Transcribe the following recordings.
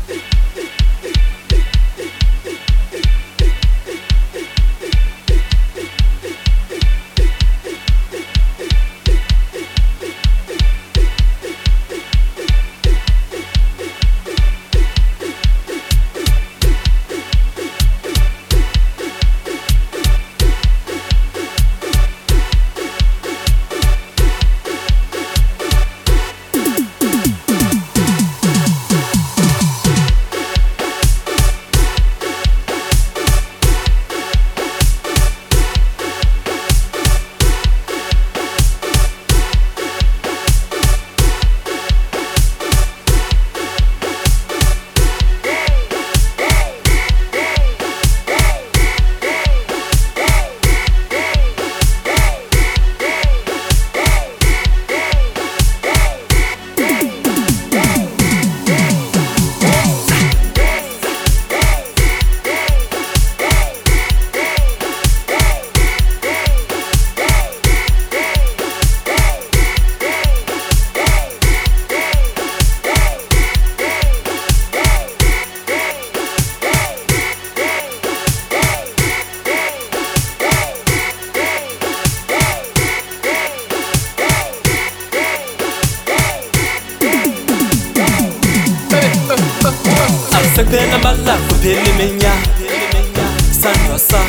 Sekupheleni amalanga kuphela iminyaka Sandwasa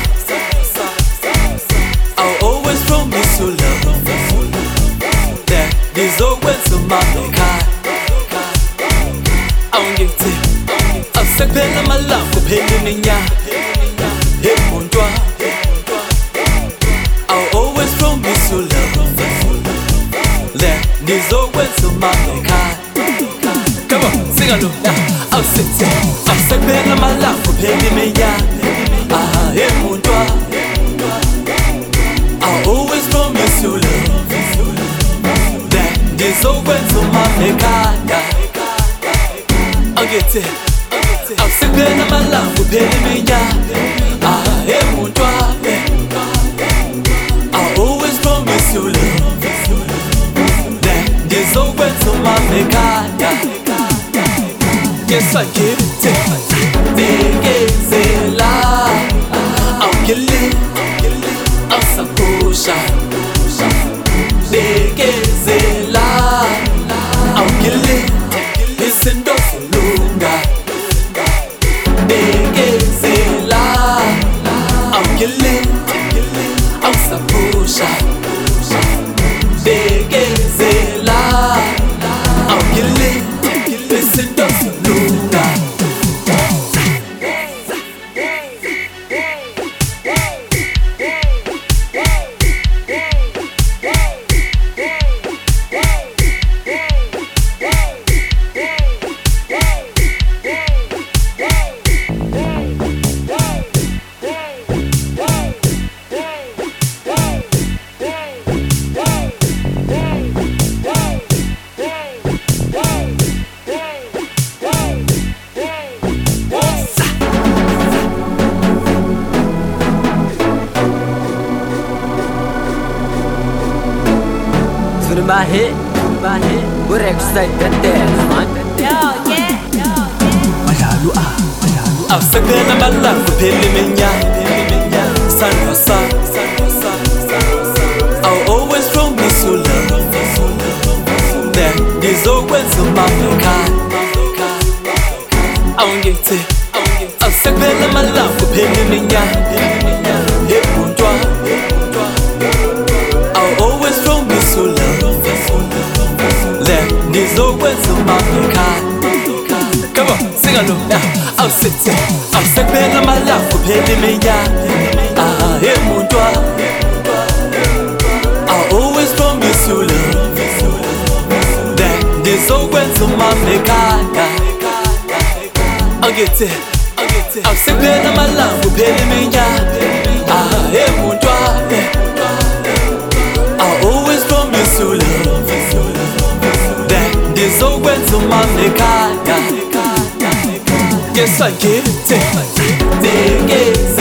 I'll always promise you love That ngizokwenza umama ekhaya Awungithi Sekupheleni amalanga kuphela iminyaka Emuntwa I'll always promise you love That ngizokwenza umama ekhaya Come on, sing along I'll sit Sekupheleni amalanga kuphela iminyaka Emuntwa I'll always promise you love That ngizokwenza umama ekhaya Angithi Sekupheleni amalanga kuphela iminyaka Emuntwa I'll always promise you love That ngizokwenza umama ekhaya Yes, I give it Nigezela I'll kill it I'll sapusha Nigezela I'll kill it Isindo sulunga Nigezela I'll kill it I'll sapusha Nigezela I'll kill it Isindo sulunga My hit, we're excited man. Sekupheleni amalanga kuphela iminyaka Sandwasa I'll always promise you love That ngizokwenza umama ekhaya Awungithi Sekupheleni amalanga kuphela iminyaka Emuntwa I'll always promise you love That ngizokwenza umama ekhaya Come on, sing along I'll sit Sekupheleni amalanga kuphela iminyaka Emuntwa I'll always promise you love That ngizokwenza umama ekhaya Angithi Sekupheleni amalanga kuphela iminyaka Emuntwa I'll always promise you love That ngizokwenza umama ekhaya Yes, I give it